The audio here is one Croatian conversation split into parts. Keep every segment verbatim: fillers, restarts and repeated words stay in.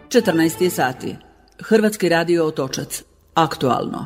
četrnaest je sati. Hrvatski radio Otočac. Aktualno.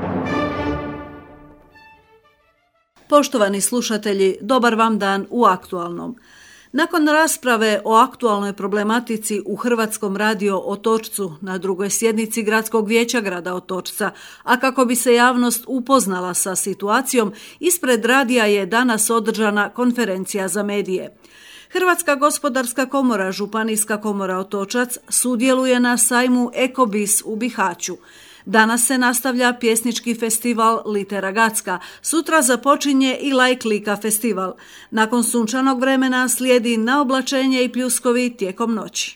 Poštovani slušatelji, dobar vam dan u Aktualnom. Nakon rasprave o aktualnoj problematici u Hrvatskom radio Otočcu na drugoj sjednici Gradskog vijeća grada Otočca, a kako bi se javnost upoznala sa situacijom, ispred radija je danas održana konferencija za medije. Hrvatska gospodarska komora, Županijska komora Otočac sudjeluje na sajmu Ekobis u Bihaću. Danas se nastavlja pjesnički festival Litera Gacka, sutra započinje i Lajklika festival. Nakon sunčanog vremena slijedi naoblačenje i pljuskovi tijekom noći.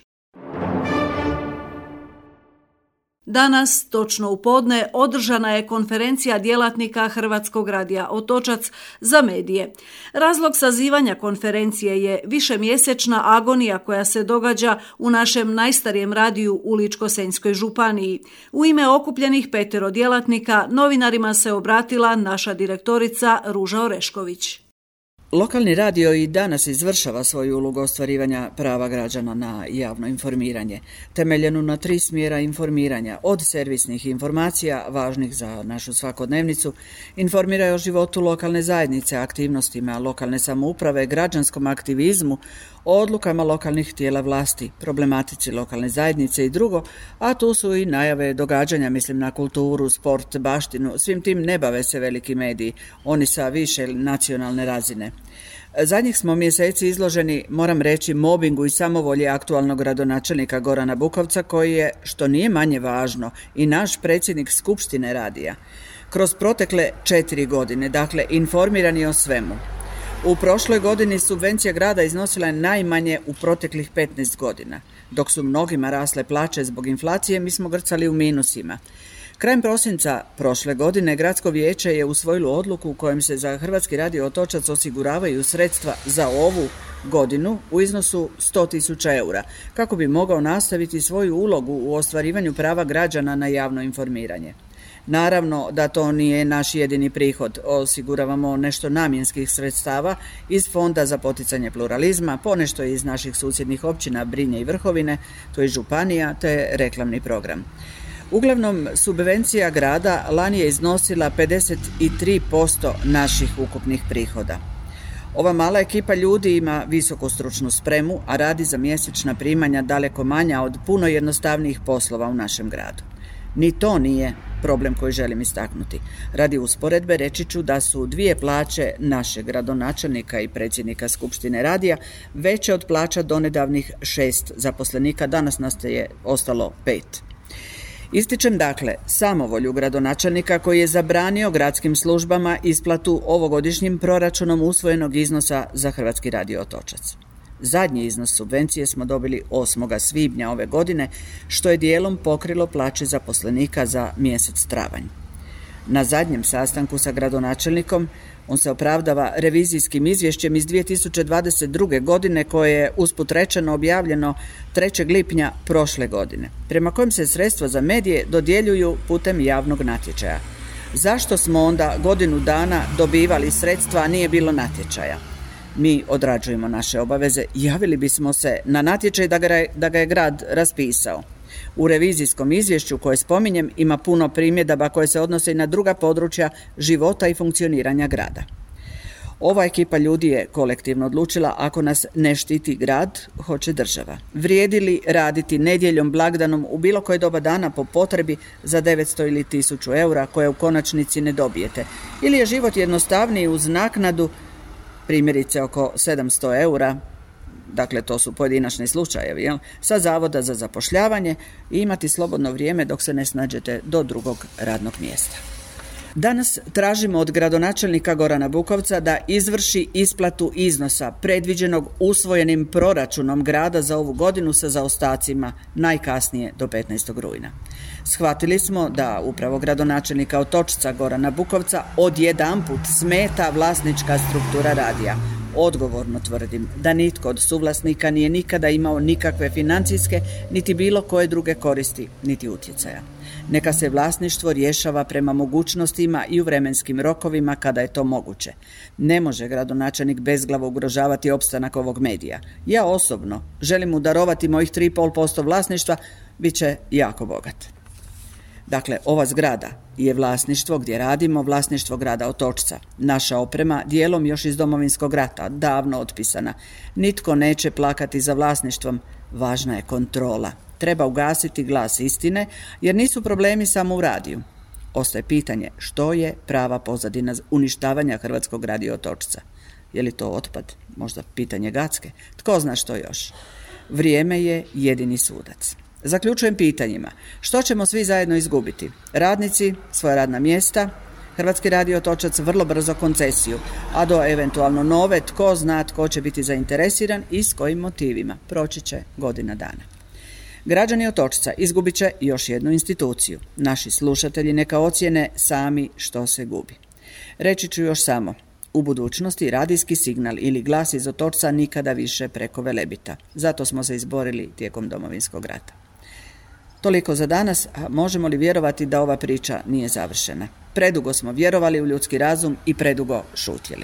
Danas, točno u podne, održana je konferencija djelatnika Hrvatskog radija Otočac za medije. Razlog sazivanja konferencije je višemjesečna agonija koja se događa u našem najstarijem radiju u Ličko-senjskoj županiji. U ime okupljenih petero djelatnika novinarima se obratila naša direktorica Ruža Orešković. Lokalni radio i danas izvršava svoju ulogu ostvarivanja prava građana na javno informiranje, temeljenu na tri smjera informiranja, od servisnih informacija, važnih za našu svakodnevnicu, informiraju o životu lokalne zajednice, aktivnostima lokalne samouprave, građanskom aktivizmu, o odlukama lokalnih tijela vlasti, problematici lokalne zajednice i drugo, a tu su i najave događanja, mislim na kulturu, sport, baštinu, svim tim ne bave se veliki mediji, oni sa više nacionalne razine. Zadnjih smo mjeseci izloženi, moram reći, mobingu i samovolje aktualnog gradonačelnika Gorana Bukovca, koji je, što nije manje važno, i naš predsjednik Skupštine radija. Kroz protekle četiri godine, dakle, informiran je o svemu. U prošloj godini subvencija grada iznosila je najmanje u proteklih petnaest godina. Dok su mnogima rasle plaće zbog inflacije, mi smo grcali u minusima. Krajem prosinca prošle godine Gradsko vijeće je usvojilo odluku u kojem se za Hrvatski radio Otočac osiguravaju sredstva za ovu godinu u iznosu sto tisuća eura, kako bi mogao nastaviti svoju ulogu u ostvarivanju prava građana na javno informiranje. Naravno da to nije naš jedini prihod, osiguravamo nešto namjenskih sredstava iz Fonda za poticanje pluralizma, ponešto iz naših susjednih općina Brinje i Vrhovine, to je županija, te reklamni program. Uglavnom, subvencija grada lani je iznosila pedeset tri posto naših ukupnih prihoda. Ova mala ekipa ljudi ima visoku stručnu spremu, a radi za mjesečna primanja daleko manja od puno jednostavnijih poslova u našem gradu. Ni to nije problem koji želim istaknuti. Radi usporedbe reći ću da su dvije plaće našeg gradonačelnika i predsjednika Skupštine radija veće od plaća donedavnih šest zaposlenika, danas nas je ostalo pet. Ističem dakle samovolju gradonačelnika koji je zabranio gradskim službama isplatu ovogodišnjim proračunom usvojenog iznosa za Hrvatski radio Otočac. Zadnji iznos subvencije smo dobili osmog svibnja ove godine, što je dijelom pokrilo plaće zaposlenika za mjesec travanj. Na zadnjem sastanku sa gradonačelnikom on se opravdava revizijskim izvješćem iz dvije tisuće dvadeset druge. godine koje je usput rečeno objavljeno trećeg lipnja prošle godine, prema kojem se sredstva za medije dodjeljuju putem javnog natječaja. Zašto smo onda godinu dana dobivali sredstva, a nije bilo natječaja? Mi odrađujemo naše obaveze, javili bismo se na natječaj da ga, da ga je grad raspisao. U revizijskom izvješću koje spominjem ima puno primjedaba koje se odnose i na druga područja života i funkcioniranja grada. Ova ekipa ljudi je kolektivno odlučila, ako nas ne štiti grad, hoće država. Vrijedi li raditi nedjeljom, blagdanom u bilo koje doba dana po potrebi za devetsto ili tisuću eura koje u konačnici ne dobijete? Ili je život jednostavniji uz naknadu, primjerice oko sedamsto eura, dakle to su pojedinačni slučajevi, jel? Sa Zavoda za zapošljavanje i imati slobodno vrijeme dok se ne snađete do drugog radnog mjesta. Danas tražimo od gradonačelnika Gorana Bukovca da izvrši isplatu iznosa predviđenog usvojenim proračunom grada za ovu godinu sa zaostacima najkasnije do petnaestog rujna. Shvatili smo da upravo gradonačelnika Otočca Gorana Bukovca odjedanput smeta vlasnička struktura radija. Odgovorno tvrdim da nitko od suvlasnika nije nikada imao nikakve financijske niti bilo koje druge koristi niti utjecaja. Neka se vlasništvo rješava prema mogućnostima i u vremenskim rokovima kada je to moguće. Ne može gradonačelnik bezglavo ugrožavati opstanak ovog medija. Ja osobno želim mu darovati mojih tri i pol posto vlasništva Biće jako bogat. Dakle, ova zgrada je vlasništvo gdje radimo, vlasništvo grada Otočca. Naša oprema dijelom još iz Domovinskog rata, davno otpisana. Nitko neće plakati za vlasništvom, važna je kontrola. Treba ugasiti glas istine, jer nisu problemi samo u radiju. Ostaje pitanje što je prava pozadina uništavanja Hrvatskog radija Otočca. Je li to otpad? Možda pitanje Gacke? Tko zna što još? Vrijeme je jedini sudac. Zaključujem pitanjima. Što ćemo svi zajedno izgubiti? Radnici, svoja radna mjesta, Hrvatski radio Otočac vrlo brzo koncesiju, a do eventualno nove, tko zna tko će biti zainteresiran i s kojim motivima. Proći će godina dana. Građani Otočca izgubit će još jednu instituciju. Naši slušatelji neka ocijene sami što se gubi. Reći ću još samo, u budućnosti radijski signal ili glas iz Otočca nikada više preko Velebita. Zato smo se izborili tijekom Domovinskog rata. Toliko za danas, a možemo li vjerovati da ova priča nije završena? Predugo smo vjerovali u ljudski razum i predugo šutjeli.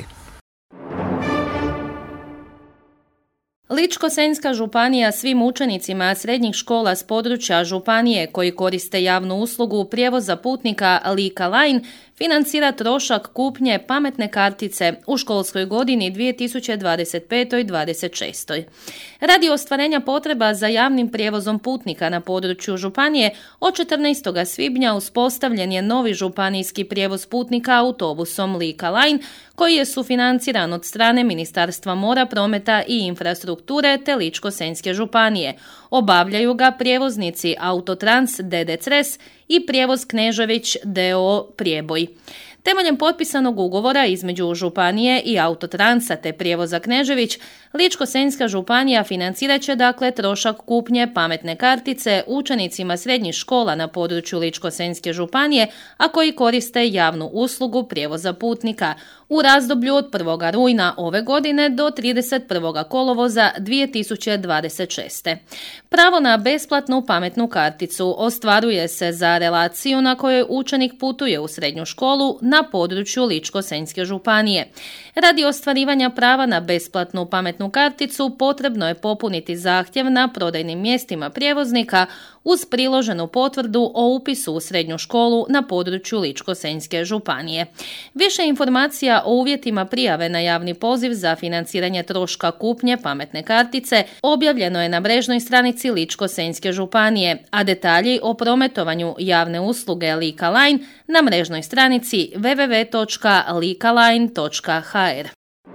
Ličko-senjska županija svim učenicima srednjih škola s područja županije koji koriste javnu uslugu prijevoza putnika Lika Line financira trošak kupnje pametne kartice u školskoj godini dvije tisuće dvadeset pete dvadeset šeste. Radi ostvarenja potreba za javnim prijevozom putnika na području županije, od četrnaestog svibnja uspostavljen je novi županijski prijevoz putnika autobusom Lika Line, koji je sufinanciran od strane Ministarstva mora, prometa i infrastrukture te Ličko-senjske županije. Obavljaju ga prijevoznici Autotrans d d. Cres i Prijevoz Knežević d o o. Prijeboj. Temeljem potpisanog ugovora između županije i Autotransa te Prijevoza Knežević, Ličko-senjska županija financirat će dakle trošak kupnje pametne kartice učenicima srednjih škola na području Ličko-senjske županije, a koji koriste javnu uslugu prijevoza putnika u razdoblju od prvog rujna ove godine do trideset prvog kolovoza dvije tisuće dvadeset šeste. Pravo na besplatnu pametnu karticu ostvaruje se za relaciju na kojoj učenik putuje u srednju školu na području Ličko-senjske županije. Radi ostvarivanja prava na besplatnu pametnu karticu potrebno je popuniti zahtjev na prodajnim mjestima prijevoznika uz priloženu potvrdu o upisu u srednju školu na području Ličko-senjske županije. Više informacija o uvjetima prijave na javni poziv za financiranje troška kupnje pametne kartice objavljeno je na mrežnoj stranici Ličko-senjske županije, a detalji o prometovanju javne usluge Lika Line na mrežnoj stranici w w w točka likaline točka h r.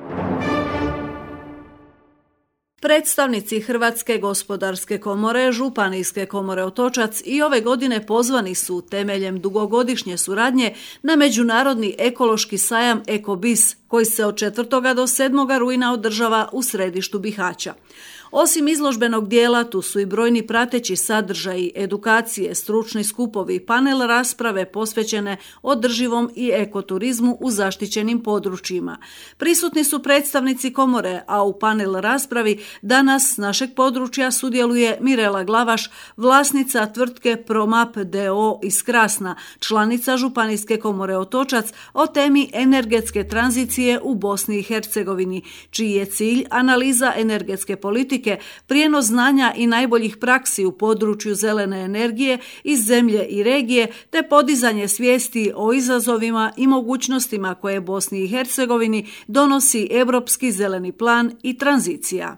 Predstavnici Hrvatske gospodarske komore, Županijske komore Otočac i ove godine pozvani su temeljem dugogodišnje suradnje na međunarodni ekološki sajam Ekobis, koji se od četvrtog do sedmog rujna održava u središtu Bihaća. Osim izložbenog dijela, tu su i brojni prateći sadržaji, edukacije, stručni skupovi, panel rasprave posvećene održivom i ekoturizmu u zaštićenim područjima. Prisutni su predstavnici komore, a u panel raspravi danas s našeg područja sudjeluje Mirela Glavaš, vlasnica tvrtke Promap d o o iz Krasna, članica Županijske komore Otočac, o temi energetske tranzicije u Bosni i Hercegovini, čiji je cilj analiza energetske politike, prijenos znanja i najboljih praksi u području zelene energije iz zemlje i regije, te podizanje svijesti o izazovima i mogućnostima koje Bosni i Hercegovini donosi Europski zeleni plan i tranzicija.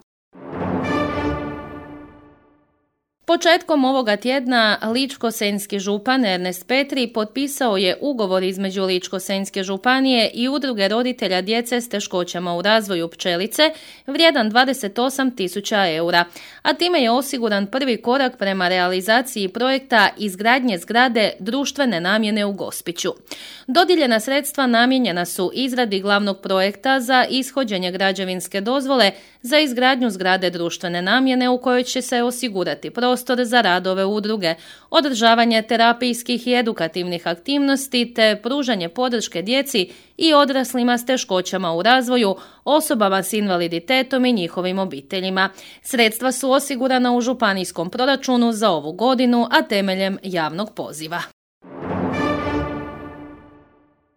Početkom ovoga tjedna Ličko-senjski župan Ernest Petri potpisao je ugovor između Ličko-senjske županije i udruge roditelja djece s teškoćama u razvoju Pčelice vrijedan dvadeset osam tisuća eura, a time je osiguran prvi korak prema realizaciji projekta izgradnje zgrade društvene namjene u Gospiću. Dodijeljena sredstva namijenjena su izradi glavnog projekta za ishođenje građevinske dozvole za izgradnju zgrade društvene namjene u kojoj će se osigurati prostor za radove udruge, održavanje terapijskih i edukativnih aktivnosti te pružanje podrške djeci i odraslima s teškoćama u razvoju, osobama s invaliditetom i njihovim obiteljima. Sredstva su osigurana u županijskom proračunu za ovu godinu, a temeljem javnog poziva.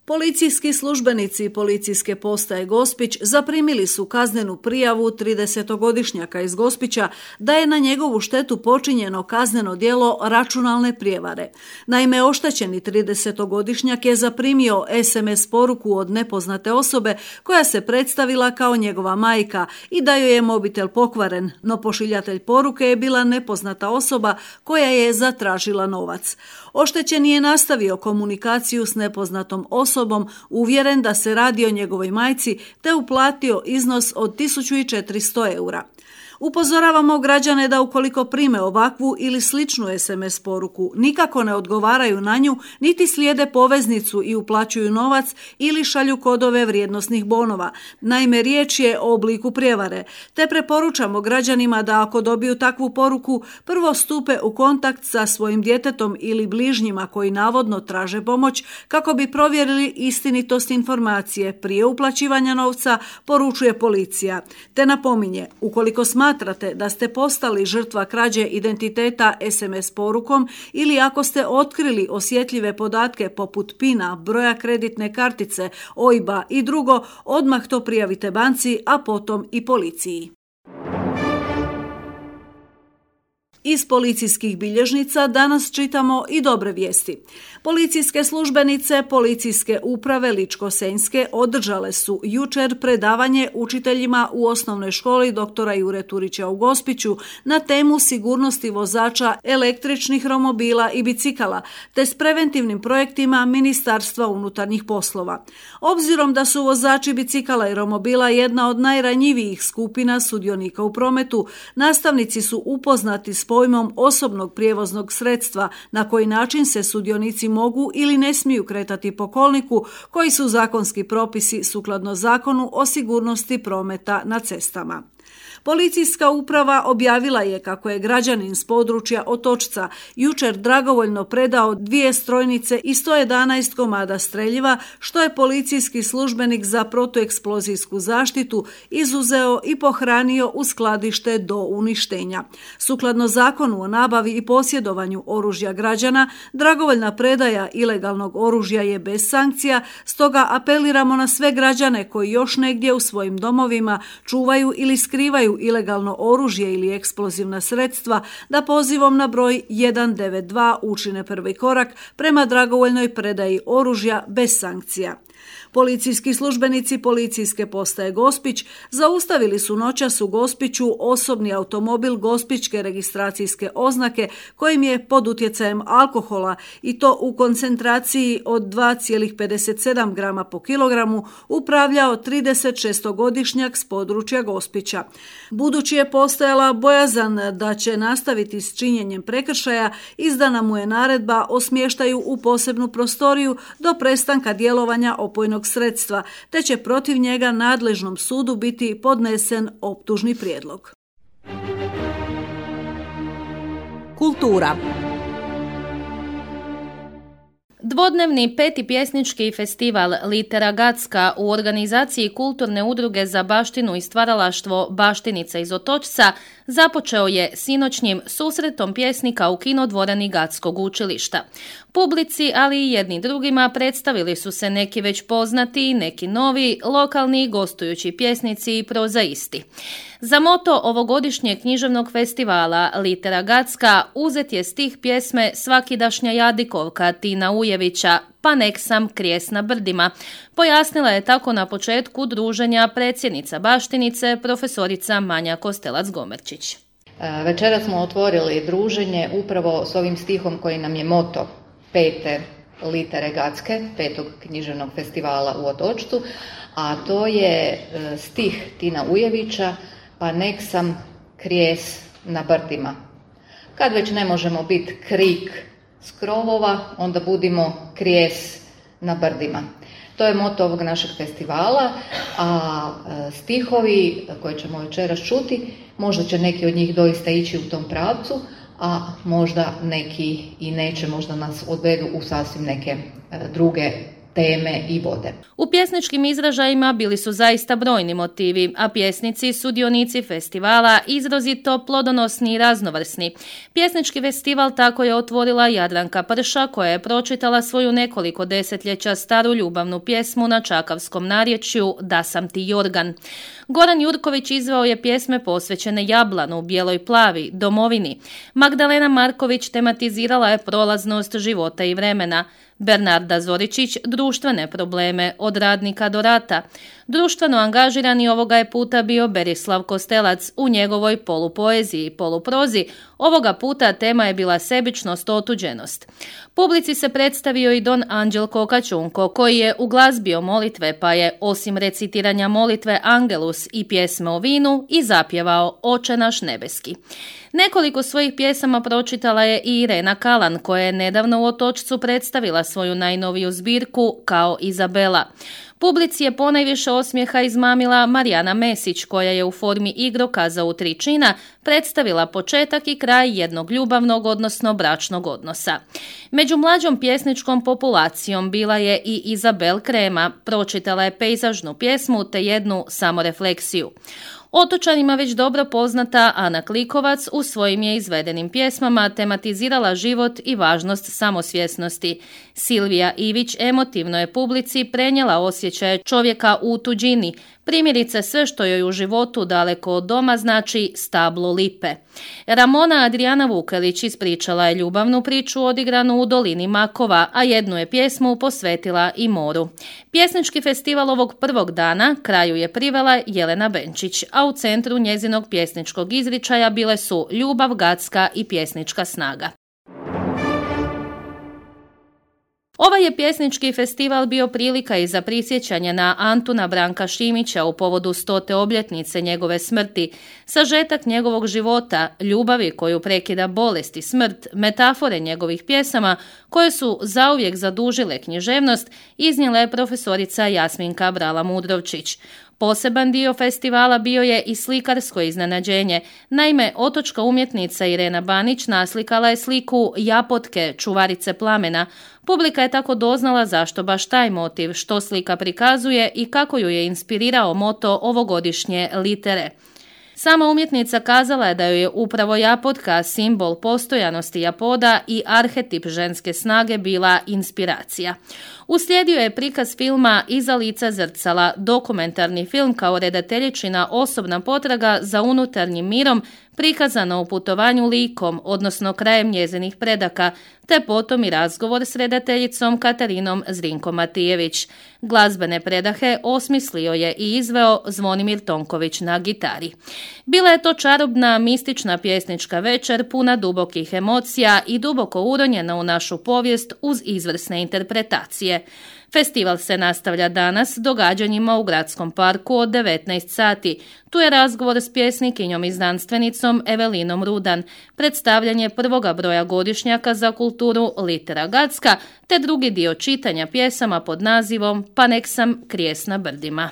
Policijski službenici policijske postaje Gospić zaprimili su kaznenu prijavu tridesetogodišnjaka iz Gospića da je na njegovu štetu počinjeno kazneno djelo računalne prijevare. Naime, oštećeni tridesetogodišnjak je zaprimio es em es poruku od nepoznate osobe koja se predstavila kao njegova majka i da joj je mobitel pokvaren, no pošiljatelj poruke je bila nepoznata osoba koja je zatražila novac. Oštećeni je nastavio komunikaciju s nepoznatom osobom, uvjeren da se radi o njegovoj majci, te uplatio iznos od tisuću četiristo eura. Upozoravamo građane da ukoliko prime ovakvu ili sličnu es em es poruku, nikako ne odgovaraju na nju, niti slijede poveznicu i uplaćuju novac ili šalju kodove vrijednosnih bonova. Naime, riječ je o obliku prijevare, te preporučamo građanima da ako dobiju takvu poruku, prvo stupe u kontakt sa svojim djetetom ili bližnjima koji navodno traže pomoć kako bi provjerili istinitost informacije prije uplaćivanja novca, poručuje policija. Te napominje, ukoliko smatrate Smatrate da ste postali žrtva krađe identiteta es em es porukom ili ako ste otkrili osjetljive podatke poput pina, broja kreditne kartice, o i be-a i drugo, odmah to prijavite banci, a potom i policiji. Iz policijskih bilježnica danas čitamo i dobre vijesti. Policijske službenice Policijske uprave Ličko-senjske održale su jučer predavanje učiteljima u osnovnoj školi doktora Jure Turića u Gospiću na temu sigurnosti vozača električnih romobila i bicikala, te s preventivnim projektima Ministarstva unutarnjih poslova. Obzirom da su vozači bicikala i romobila jedna od najranjivijih skupina sudionika u prometu, nastavnici su upoznati s pojmom osobnog prijevoznog sredstva, na koji način se sudionici mogu ili ne smiju kretati po kolniku, koji su zakonski propisi sukladno Zakonu o sigurnosti prometa na cestama. Policijska uprava objavila je kako je građanin s područja Otočca jučer dragovoljno predao dvije strojnice i sto jedanaest komada streljiva, što je policijski službenik za protueksplozijsku zaštitu izuzeo i pohranio u skladište do uništenja. Sukladno Zakonu o nabavi i posjedovanju oružja građana, dragovoljna predaja ilegalnog oružja je bez sankcija, stoga apeliramo na sve građane koji još negdje u svojim domovima čuvaju ili skrivaju ilegalno oružje ili eksplozivna sredstva da pozivom na broj jedan devet dva učine prvi korak prema dragovoljnoj predaji oružja bez sankcija. Policijski službenici Policijske postaje Gospić zaustavili su noćas u Gospiću osobni automobil gospićke registracijske oznake kojim je pod utjecajem alkohola i to u koncentraciji od dva zarez pedeset sedam grama po kilogramu upravljao tridesetšestogodišnjak s područja Gospića. Budući je postojala bojazan da će nastaviti s činjenjem prekršaja, izdana mu je naredba o smještaju u posebnu prostoriju do prestanka djelovanja opojnog sredstva, te će protiv njega nadležnom sudu biti podnesen optužni prijedlog. Kultura. Dvodnevni peti pjesnički festival Litera Gacka u organizaciji kulturne udruge za baštinu i stvaralaštvo Baštinica iz Otočca započeo je sinoćnjim susretom pjesnika u kinodvorani Gatskog učilišta. Publici, ali i jedni drugima, predstavili su se neki već poznati, neki novi, lokalni gostujući pjesnici i prozaisti. Za moto ovogodišnjeg književnog festivala Litera Gacka uzet je stih pjesme Svakidašnja jadikovka Tina Ujevića, Pa nek sam krijes na brdima. Pojasnila je tako na početku druženja predsjednica Baštinice, profesorica Manja Kostelac-Gomerčić. Večeras smo otvorili druženje upravo s ovim stihom koji nam je moto pete Litere Gacke, petog književnog festivala u Otočcu, a to je stih Tina Ujevića, Pa nek sam krijes na brdima. Kad već ne možemo biti krik s krovova, onda budimo krijes na brdima. To je moto ovog našeg festivala, a stihovi koje ćemo večeras čuti, možda će neki od njih doista ići u tom pravcu, a možda neki i neće, možda nas odvedu u sasvim neke druge teme i vode. U pjesničkim izražajima bili su zaista brojni motivi, a pjesnici, sudionici festivala izrazito plodonosni i raznovrsni. Pjesnički festival tako je otvorila Jadranka Prša, koja je pročitala svoju nekoliko desetljeća staru ljubavnu pjesmu na čakavskom narječju Da sam ti jorgan. Goran Jurković izveo je pjesme posvećene Jablanu, Bijeloj plavi, domovini. Magdalena Marković tematizirala je prolaznost života i vremena. Bernarda Zoričić društvene probleme od radnika do rata. Društveno angažirani ovoga je puta bio Berislav Kostelac u njegovoj polupoeziji i poluprozi. Ovoga puta tema je bila sebičnost, otuđenost. Publici se predstavio i don Anđelko Kačunko, koji je uglazbio molitve, pa je osim recitiranja molitve Angelus i pjesme o vinu i zapjevao Oče naš nebeski. Nekoliko svojih pjesama pročitala je i Irena Kalan, koja je nedavno u Otočcu predstavila svoju najnoviju zbirku Kao Izabela. Publici je ponajviše osmijeha izmamila Marijana Mesić, koja je u formi igrokaza u tri čina predstavila početak i kraj jednog ljubavnog, odnosno bračnog odnosa. Među mlađom pjesničkom populacijom bila je i Izabel Krema, pročitala je pejzažnu pjesmu te jednu samorefleksiju. Otočanima već dobro poznata Ana Klikovac u svojim je izvedenim pjesmama tematizirala život i važnost samosvjesnosti. Silvija Ivić emotivno je publici prenijela osjećaje čovjeka u tuđini, primjerice sve što joj u životu daleko od doma znači stablo lipe. Ramona Adriana Vukelić ispričala je ljubavnu priču odigranu u dolini Makova, a jednu je pjesmu posvetila i moru. Pjesnički festival ovog prvog dana kraju je privela Jelena Benčić, a u centru njezinog pjesničkog izričaja bile su ljubav, gacka i pjesnička snaga. Ovaj je pjesnički festival bio prilika i za prisjećanje na Antuna Branka Šimića u povodu stote obljetnice njegove smrti, sažetak njegovog života, ljubavi koju prekida bolest i smrt, metafore njegovih pjesama koje su zauvijek zadužile književnost, iznijela je profesorica Jasminka Brala-Mudrovčić. Poseban dio festivala bio je i slikarsko iznenađenje. Naime, otočka umjetnica Irena Banić naslikala je sliku Japotke, čuvarice plamena. Publika je tako doznala zašto baš taj motiv, što slika prikazuje i kako ju je inspirirao moto ovogodišnje litere. Sama umjetnica kazala je da joj je upravo Japotka, simbol postojanosti Japoda i arhetip ženske snage, bila inspiracija. Uslijedio je prikaz filma Iza lica zrcala, dokumentarni film kao redateljičina osobna potraga za unutarnjim mirom, prikazano u putovanju likom, odnosno krajem njezinih predaka, te potom i razgovor s redateljicom Katarinom Zrinko-Matijević. Glazbene predahe osmislio je i izveo Zvonimir Tonković na gitari. Bila je to čarobna, mistična pjesnička večer, puna dubokih emocija i duboko uronjena u našu povijest uz izvrsne interpretacije. Festival se nastavlja danas događanjima u Gradskom parku od devetnaest sati. Tu je razgovor s pjesnikinjom i znanstvenicom Evelinom Rudan, predstavljanje prvoga broja godišnjaka za kulturu Litera Gacka, te drugi dio čitanja pjesama pod nazivom Pa nek sam krijes na brdima.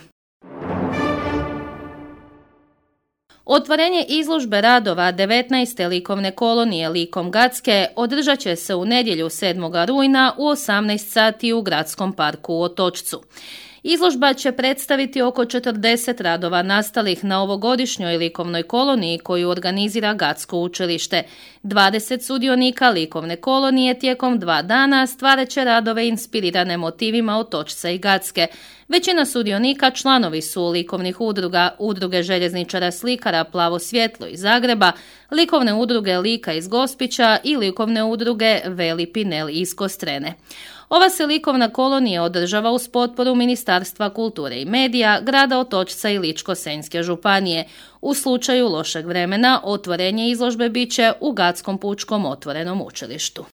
Otvorenje izložbe radova devetnaeste likovne kolonije Likom Gacke održat će se u nedjelju sedmog rujna u osamnaest sati u Gradskom parku u Otočcu. Izložba će predstaviti oko četrdeset radova nastalih na ovogodišnjoj likovnoj koloniji koju organizira Gacko učilište. dvadeset sudionika likovne kolonije tijekom dva dana stvarat će radove inspirirane motivima Otočca i Gacke. Većina sudionika članovi su likovnih udruga, udruge željezničara slikara Plavo svjetlo iz Zagreba, likovne udruge Lika iz Gospića i likovne udruge Veli Pinel iz Kostrene. Ova se likovna kolonija održava uz potporu Ministarstva kulture i medija, grada Otočca i Ličko-senjske županije. U slučaju lošeg vremena otvorenje izložbe bit će u Gatskom pučkom otvorenom učilištu.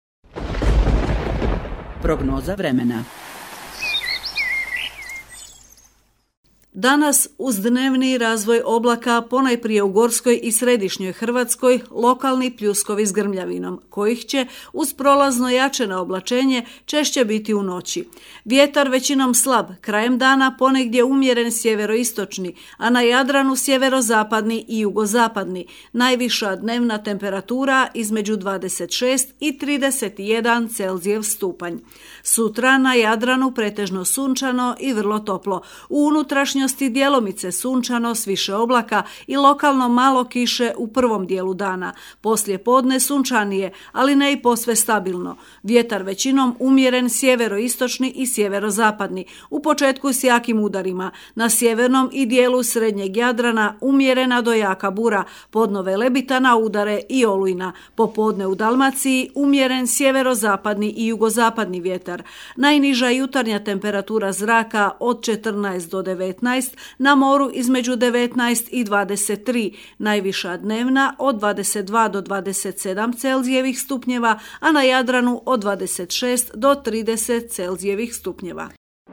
Prognoza vremena. Danas, uz dnevni razvoj oblaka, ponajprije u gorskoj i središnjoj Hrvatskoj, lokalni pljuskovi s grmljavinom, kojih će, uz prolazno jačeno oblačenje, češće biti u noći. Vjetar većinom slab, krajem dana ponegdje umjeren sjeveroistočni, a na Jadranu sjeverozapadni i jugozapadni. Najviša dnevna temperatura između dvadeset šest i trideset jedan Celzijev stupanj. Sutra na Jadranu pretežno sunčano i vrlo toplo. U unutrašnjosti djelomice sunčano s više oblaka i lokalno malo kiše u prvom dijelu dana. Poslije podne sunčanije, ali ne i posve stabilno. Vjetar većinom umjeren sjeveroistočni i sjeverozapadni. U početku s jakim udarima. Na sjevernom i dijelu srednjeg Jadrana umjerena do jaka bura. Podnove lebita na udare i olujna. Popodne u Dalmaciji umjeren sjeverozapadni i jugozapadni vjetar. Najniža jutarnja temperatura zraka od četrnaest do devetnaest, na moru između devetnaest i dvadeset tri, najviša dnevna od dvadeset dva do dvadeset sedam Celzijevih stupnjeva, a na Jadranu od dvadeset šest do trideset Celzijevih stupnjeva.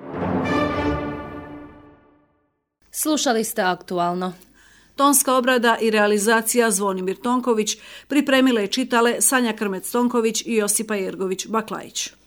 Slušali ste Aktualno. Tonska obrada i realizacija Zvonimir Tonković, pripremile i čitale Sanja Krmec-Tonković i Josipa Jergović-Baklajić.